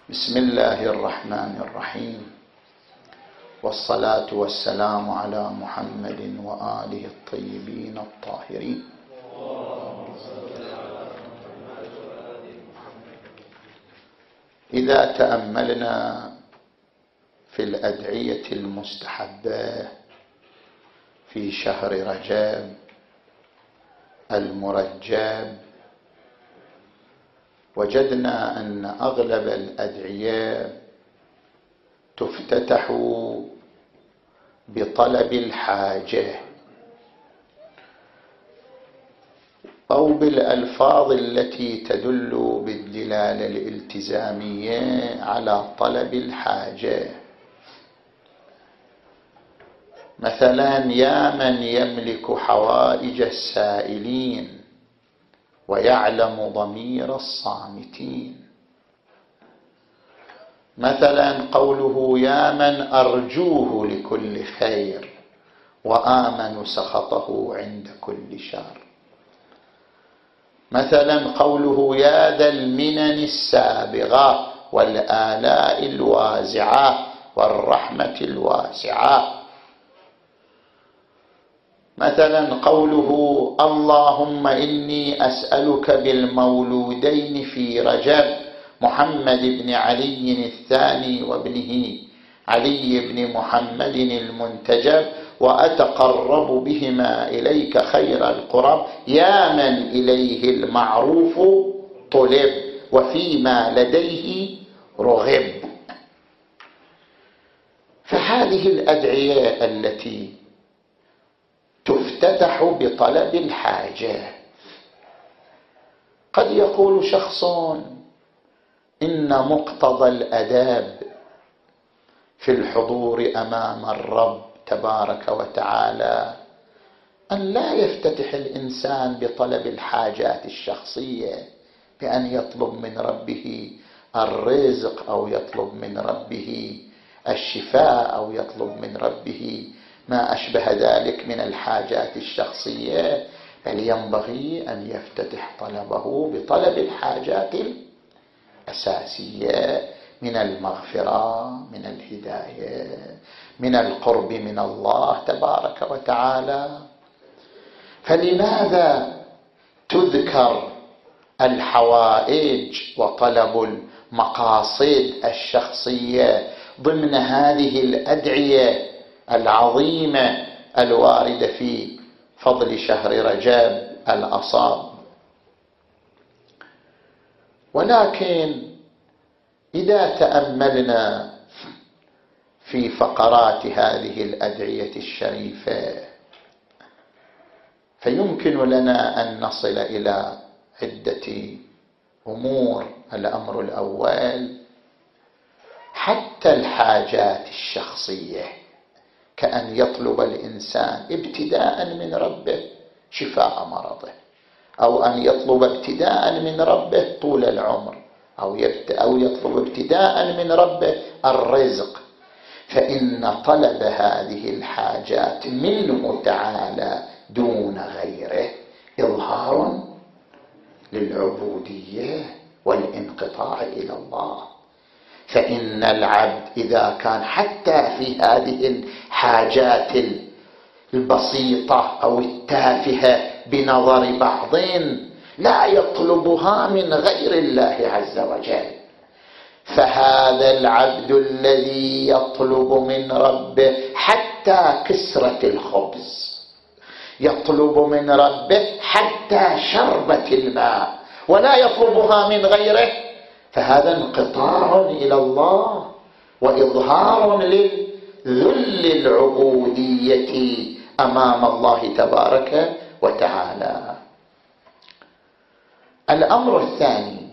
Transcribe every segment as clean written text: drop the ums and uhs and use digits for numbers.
بسم الله الرحمن الرحيم، والصلاة والسلام على محمد وآله الطيبين الطاهرين. إذا تأملنا في الأدعية المستحبة في شهر رجب المرجب، وجدنا أن أغلب الأدعية تفتتح بطلب الحاجة أو بالألفاظ التي تدل بالدلالة الالتزامية على طلب الحاجة. مثلا: يا من يملك حوائج السائلين ويعلم ضمير الصامتين. مثلا قوله: يا من أرجوه لكل خير وآمن سخطه عند كل شر. مثلا قوله: يا ذا المنن السابغة والآلاء الوازعة والرحمة الواسعة. مثلا قوله: اللهم إني أسألك بالمولودين في رجب محمد بن علي الثاني وابنه علي بن محمد المنتجب وأتقرب بهما إليك خير القرب يا من إليه المعروف طلب وفيما لديه رغب. فهذه الأدعية التي تفتتح بطلب الحاجة. قد يقول شخص: إن مقتضى الأداب في الحضور أمام الرب تبارك وتعالى أن لا يفتتح الإنسان بطلب الحاجات الشخصية، بأن يطلب من ربه الرزق أو يطلب من ربه الشفاء أو يطلب من ربه ما أشبه ذلك من الحاجات الشخصية، بل ينبغي أن يفتتح طلبه بطلب الحاجات الأساسية من المغفرة، من الهداية، من القرب من الله تبارك وتعالى. فلماذا تذكر الحوائج وطلب المقاصد الشخصية ضمن هذه الأدعية العظيمة الواردة في فضل شهر رجب الأصاب؟ ولكن إذا تأملنا في فقرات هذه الأدعية الشريفة فيمكن لنا أن نصل إلى عدة أمور. الأمر الأول: حتى الحاجات الشخصية، كأن يطلب الإنسان ابتداء من ربه شفاء مرضه، أو أن يطلب ابتداء من ربه طول العمر، أو يطلب ابتداء من ربه الرزق. فإن طلب هذه الحاجات منه تعالى دون غيره إظهار للعبودية والانقطاع إلى الله. فإن العبد إذا كان حتى في هذه الحاجات البسيطة أو التافهة بنظر بعضين لا يطلبها من غير الله عز وجل، فهذا العبد الذي يطلب من ربه حتى كسرة الخبز، يطلب من ربه حتى شربة الماء ولا يطلبها من غيره، فهذا انقطاع إلى الله وإظهار للذل العبودية أمام الله تبارك وتعالى. الأمر الثاني: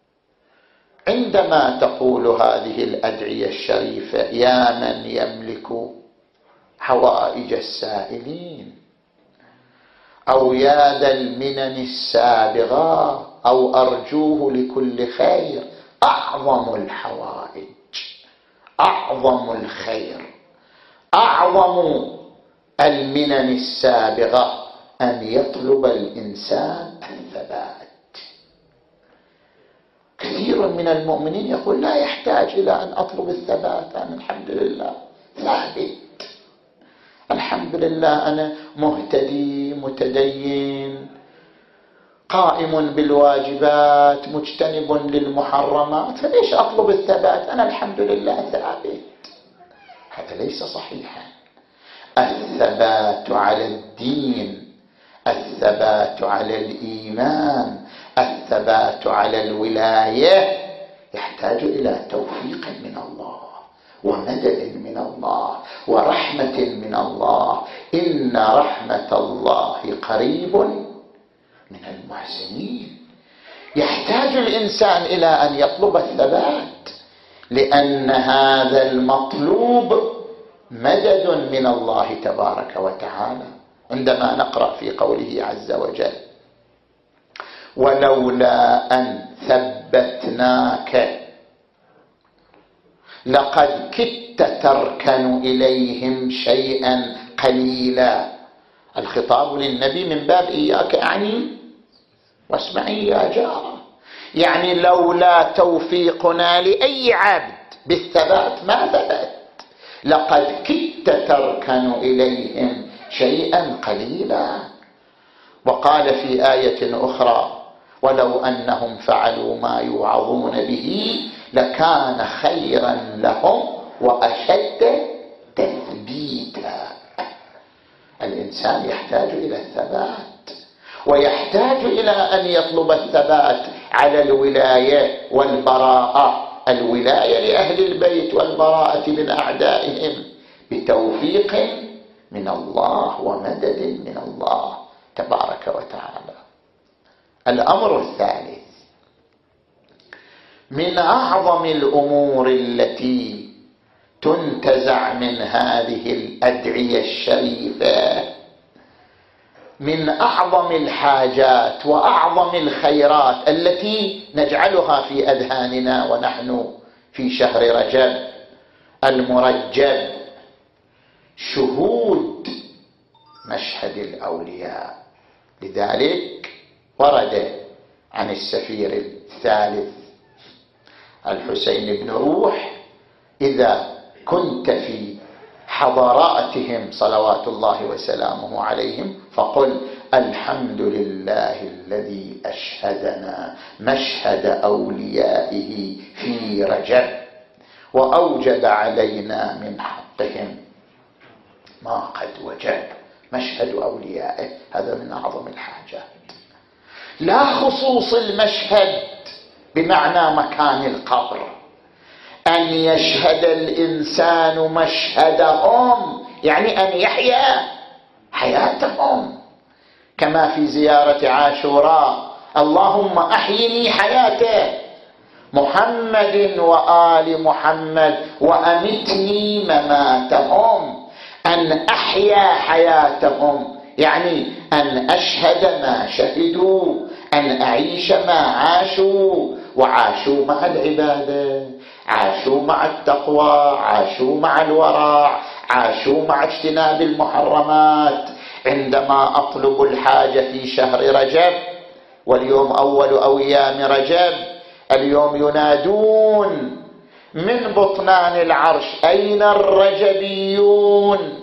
عندما تقول هذه الأدعية الشريفة يا من يملك حوائج السائلين، أو يا ذا المنن السابغة، أو أرجوه لكل خير، أعظم الحوائج، أعظم الخير، أعظم المنن السابغة أن يطلب الإنسان الثبات. كثير من المؤمنين يقول لا يحتاج إلى أن أطلب الثبات، أنا الحمد لله ثابت، الحمد لله أنا مهتدي متدين قائم بالواجبات مجتنب للمحرمات، فليش أطلب الثبات؟ أنا الحمد لله ثابت. هذا ليس صحيحا. الثبات على الدين، الثبات على الإيمان، الثبات على الولاية يحتاج إلى توفيق من الله ومدد من الله ورحمة من الله. إن رحمة الله قريب من المحسنين. يحتاج الإنسان إلى أن يطلب الثبات، لأن هذا المطلوب مدد من الله تبارك وتعالى. عندما نقرأ في قوله عز وجل ولولا أن ثبتناك لقد كدت تركن إليهم شيئا قليلا، الخطاب للنبي من باب إياك أعني واسمعي يا جارة، يعني لولا توفيقنا لأي عبد بالثبات ما ثبت. لقد كدت تركن إليهم شيئا قليلا. وقال في آية أخرى ولو أنهم فعلوا ما يوعظون به لكان خيرا لهم وأشد تثبيتا. الإنسان يحتاج إلى الثبات، ويحتاج إلى أن يطلب الثبات على الولاية والبراءة، الولاية لأهل البيت والبراءة من أعدائهم بتوفيق من الله ومدد من الله تبارك وتعالى. الأمر الثالث من أعظم الأمور التي تنتزع من هذه الأدعية الشريفة، من أعظم الحاجات وأعظم الخيرات التي نجعلها في أذهاننا ونحن في شهر رجب المرجب، شهود مشهد الأولياء. لذلك ورد عن السفير الثالث الحسين بن روح إذا كنت في حضراتهم صلوات الله وسلامه عليهم فقل الحمد لله الذي أشهدنا مشهد أوليائه في رجب وأوجب علينا من حقهم ما قد وجب. مشهد أوليائه هذا من أعظم الحاجات، لا خصوص المشهد بمعنى مكان القبر، أن يشهد الإنسان مشهدهم يعني أن يحيا حياتهم، كما في زيارة عاشوراء اللهم أحيني حياته محمد وآل محمد وأمتني مماتهم، أن أحيا حياتهم يعني أن أشهد ما شهدوا، أن أعيش ما عاشوا، وعاشوا مع العبادة، عاشوا مع التقوى، عاشوا مع الورع، عاشوا مع اجتناب المحرمات. عندما أطلب الحاجة في شهر رجب، واليوم أول أيام رجب، اليوم ينادون من بطنان العرش أين الرجبيون؟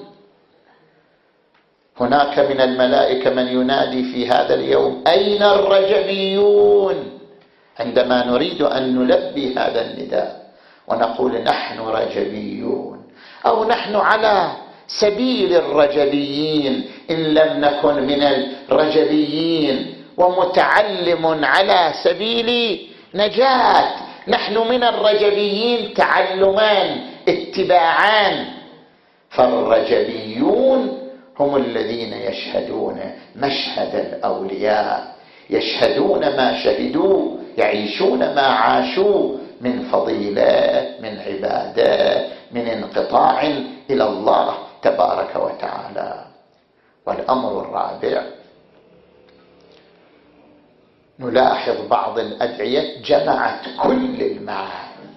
هناك من الملائكة من ينادي في هذا اليوم أين الرجبيون؟ عندما نريد أن نلبي هذا النداء ونقول نحن رجبيون أو نحن على سبيل الرجبيين إن لم نكن من الرجبيين، ومتعلم على سبيل نجاة، نحن من الرجبيين تعلما اتباعا. فالرجبيون هم الذين يشهدون مشهد الأولياء، يشهدون ما شهدوا، يعيشون ما عاشوا من فضيلة، من عبادة، من انقطاع إلى الله تبارك وتعالى. والأمر الرابع نلاحظ بعض الأدعية جمعت كل المعاني،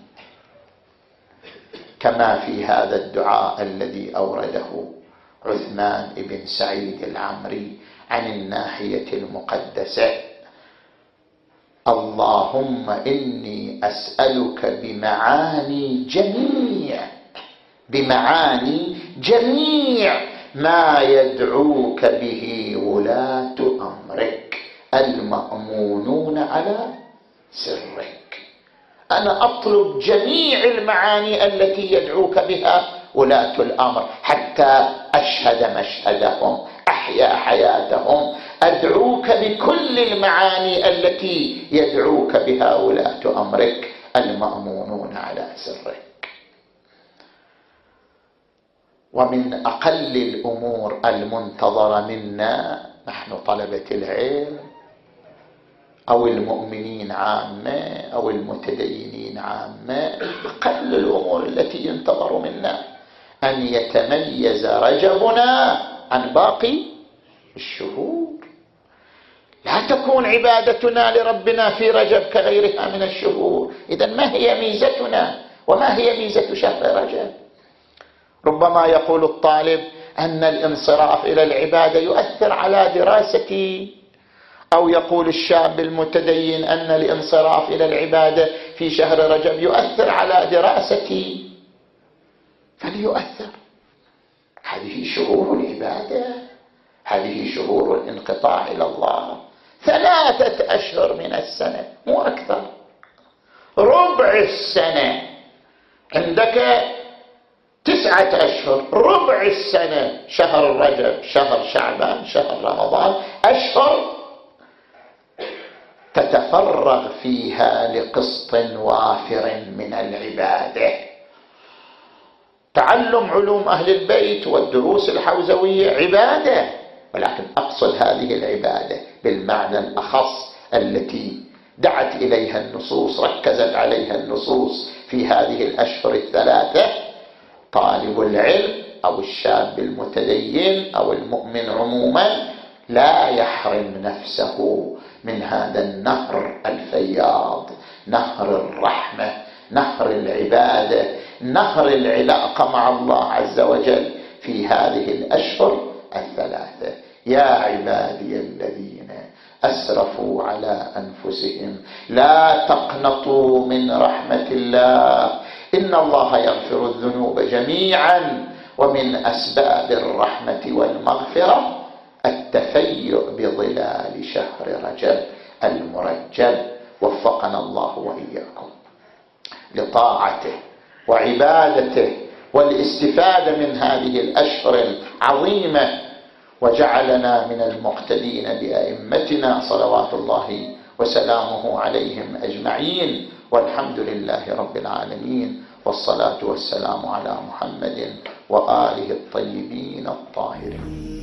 كما في هذا الدعاء الذي أورده عثمان بن سعيد العمري عن الناحية المقدسة: اللهم إني أسألك بمعاني جميع ما يدعوك به ولاة أمرك المأمونون على سرك. أنا أطلب جميع المعاني التي يدعوك بها ولاة الأمر حتى أشهد مشهدهم، أحيا حياتهم. أدعوك بكل المعاني التي يدعوك بها ولاة أمرك المأمونون على سرك. ومن أقل الأمور المنتظرة منا نحن طلبة العلم أو المؤمنين عامة أو المتدينين عامة، أقل الأمور التي ينتظر منا أن يتميز رجبنا عن باقي الشهور. لا تكون عبادتنا لربنا في رجب كغيرها من الشهور. إذن ما هي ميزتنا وما هي ميزة شهر رجب؟ ربما يقول الطالب أن الانصراف إلى العبادة يؤثر على دراستي، أو يقول الشاب المتدين أن الانصراف إلى العبادة في شهر رجب يؤثر على دراستي. فليؤثر. هذه شهور العبادة، هذه شهور الانقطاع إلى الله. 3 أشهر من السنة مو أكثر، ربع السنة. عندك 9 أشهر، ربع السنة شهر رجب، شهر شعبان، شهر رمضان، أشهر تتفرغ فيها لقسط وافر من العبادة. تعلم علوم أهل البيت والدروس الحوزوية عبادة، ولكن أقصد هذه العبادة بالمعنى الأخص التي دعت إليها النصوص، ركزت عليها النصوص في هذه الأشهر 3. طالب العلم أو الشاب المتدين أو المؤمن عموما لا يحرم نفسه من هذا النهر الفياض، نهر الرحمة، نهر العبادة، نهر العلاقة مع الله عز وجل في هذه الأشهر 3. يا عبادي الذين أسرفوا على أنفسهم لا تقنطوا من رحمة الله إن الله يغفر الذنوب جميعا، ومن أسباب الرحمة والمغفرة التفيؤ بظلال شهر رجب المرجل. وفقنا الله وإياكم لطاعته وعبادته والاستفادة من هذه الأشهر العظيمة، وجعلنا من المقتدين بأئمتنا صلوات الله وسلامه عليهم أجمعين. والحمد لله رب العالمين، والصلاة والسلام على محمد وآله الطيبين الطاهرين.